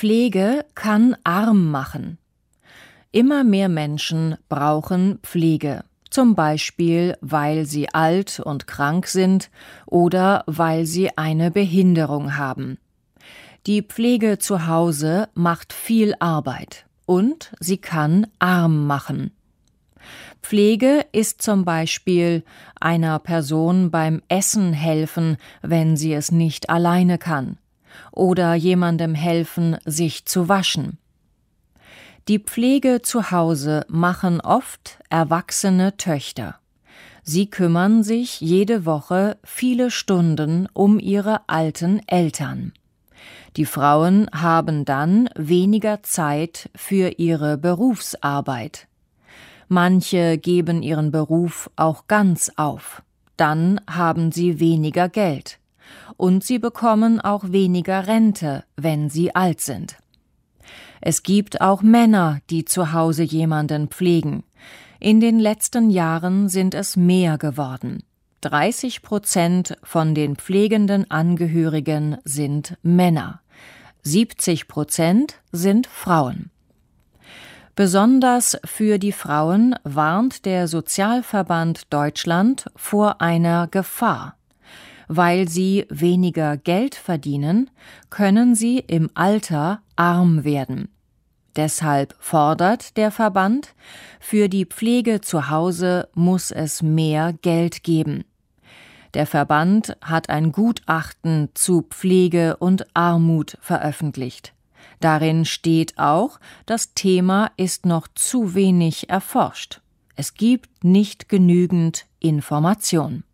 Pflege kann arm machen. Immer mehr Menschen brauchen Pflege, zum Beispiel weil sie alt und krank sind oder weil sie eine Behinderung haben. Die Pflege zu Hause macht viel Arbeit und sie kann arm machen. Pflege ist zum Beispiel einer Person beim Essen helfen, wenn sie es nicht alleine kann, oder jemandem helfen, sich zu waschen. Die Pflege zu Hause machen oft erwachsene Töchter. Sie kümmern sich jede Woche viele Stunden um ihre alten Eltern. Die Frauen haben dann weniger Zeit für ihre Berufsarbeit. Manche geben ihren Beruf auch ganz auf. Dann haben sie weniger Geld. Und sie bekommen auch weniger Rente, wenn sie alt sind. Es gibt auch Männer, die zu Hause jemanden pflegen. In den letzten Jahren sind es mehr geworden. 30% von den pflegenden Angehörigen sind Männer. 70% sind Frauen. Besonders für die Frauen warnt der Sozialverband Deutschland vor einer Gefahr. Weil sie weniger Geld verdienen, können sie im Alter arm werden. Deshalb fordert der Verband, für die Pflege zu Hause muss es mehr Geld geben. Der Verband hat ein Gutachten zu Pflege und Armut veröffentlicht. Darin steht auch, das Thema ist noch zu wenig erforscht. Es gibt nicht genügend Information.